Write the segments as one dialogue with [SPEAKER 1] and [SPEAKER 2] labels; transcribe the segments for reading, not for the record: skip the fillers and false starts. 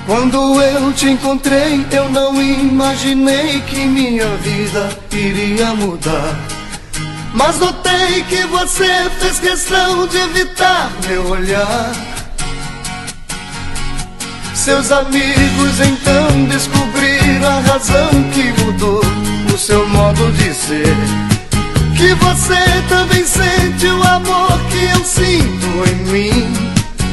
[SPEAKER 1] Quando eu te encontrei, eu não imaginei que minha vida iria mudar. Mas notei que você fez questão de evitar meu olhar. Seus amigos então descobriram a razão que mudou o seu modo de ser. Que você também sente o amor que eu sinto em mim.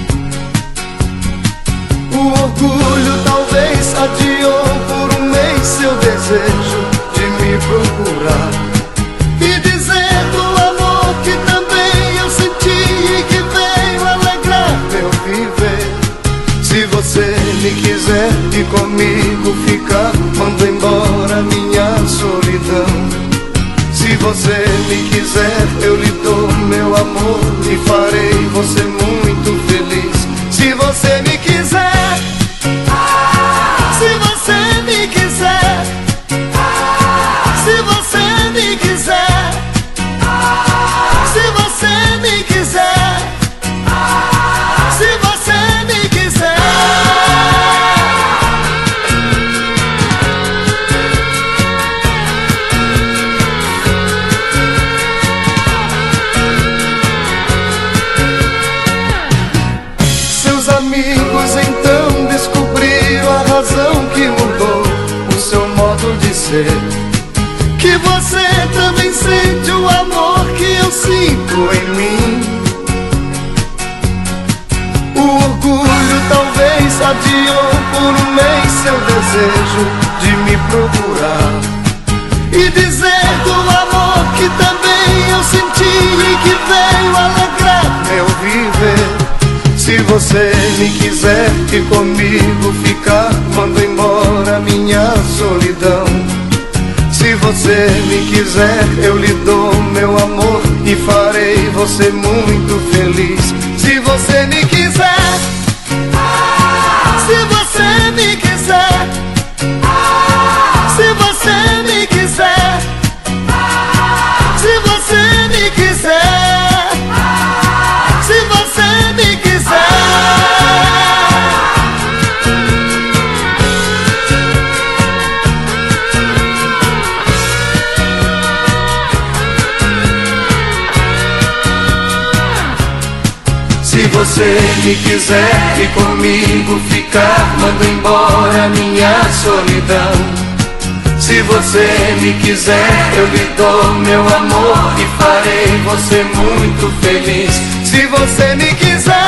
[SPEAKER 1] O orgulho talvez adiou por um mês seu desejo de me procurar e dizer do amor que também eu senti e que veio alegrar meu viver. Se você me quiser e comigo ficar, manda embora minha solidão. Se você me quiser, eu lhe dou meu amor e farei você muito feliz. Se você me quiser, se você me quiser, se você me quiser, se você me quiser, se você me quiser. Seus amigos então descobriram a razão que mudou o seu modo de ser. Que você também sente o amor que eu sinto em mim. O orgulho talvez adiou por um mês seu desejo de me procurar e dizer do amor que também eu senti e que veio alegrar meu viver. Se você me quiser e comigo ficar, manda embora minha solidão. Se você me quiser, eu lhe dou meu amor e farei você muito feliz. Se você me quiser, se você me quiser, se você me quiser, se você me quiser, se você me quiser. Se você me quiser e comigo ficar, manda embora minha solidão. Se você me quiser, eu lhe dou meu amor e farei você muito feliz. Se você me quiser,